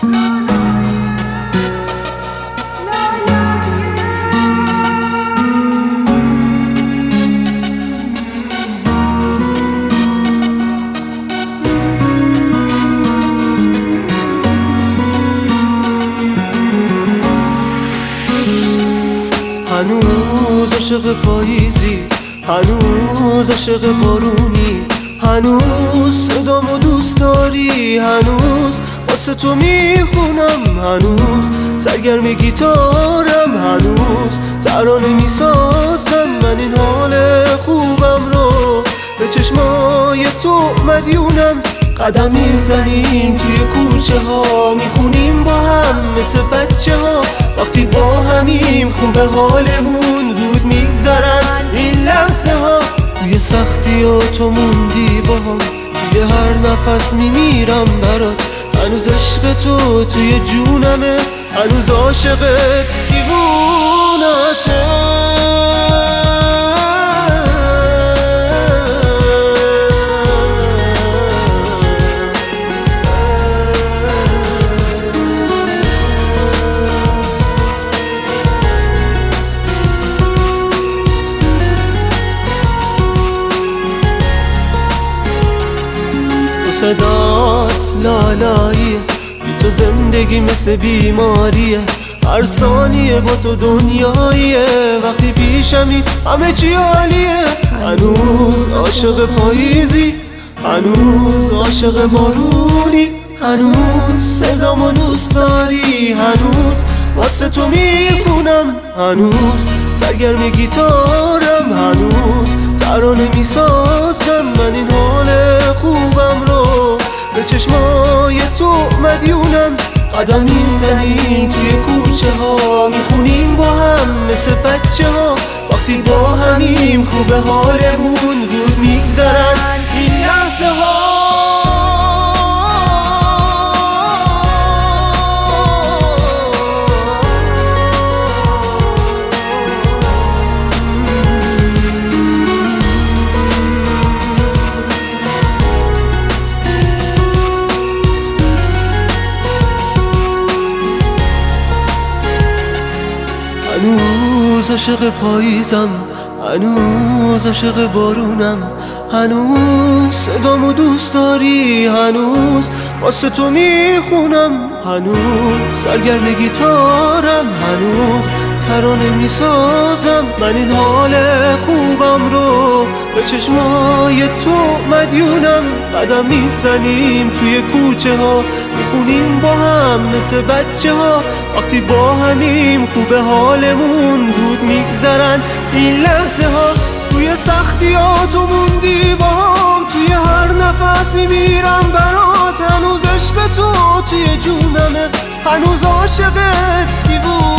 هنوز عاشق پاییزی، هنوز عاشق بارونی، هنوز صدامو دوست داری، هنوز واسه تو میخونم، هنوز سرگرم گیتارم، هنوز ترانه میسازم. من این حال خوبم رو به چشمای تو مدیونم. قدم میزنیم توی کوچه ها، میخونیم با هم مثل بچه ها. وقتی با همیم خوبه حالمون، زود میگذرن این لحظه ها. توی سختی ها تو موندی با هم، توی هر نفس میمیرم برات. هنوز عشق تو توی جونمه، هنوز عاشق دیوونته. صدات لالاییه، بی تو زندگی مثل بیماریه. هر ثانیه با تو دنیاییه، وقتی پیشمی همه چی عالیه. هنوز عاشق پاییزی، هنوز عاشق بارونی، هنوز صدامو دوست داری، هنوز واسه تو میخونم، هنوز سرگرم گیتارم، هنوز ترانه میسازم. من این حال خوبم رو به چشمای تو مدیونم. قدم میزنیم توی کوچه ها، میخونیم با هم مثل بچه ها. وقتی با همیم خوبه حالمون، زود میگذرن این لحظه ها. هنوز عاشق پاییزم، هنوز عاشق بارونم، هنوز صدامو دوست داری، هنوز واسه تو میخونم، هنوز سرگرم گیتارم، هنوز ترانه میسازم. من این حال خوبم رو به چشمای تو مدیونم. قدم میزنیم توی کوچه ها، میخونیم با هم مثل بچه ها. وقتی با همیم خوبه حالمون، زود میگذرن این لحظه ها. توی سختی ها تو موندی با هم، توی هر نفس میمیرم برات. هنوز عشق تو توی جونمه، هنوز عاشق دیوونم.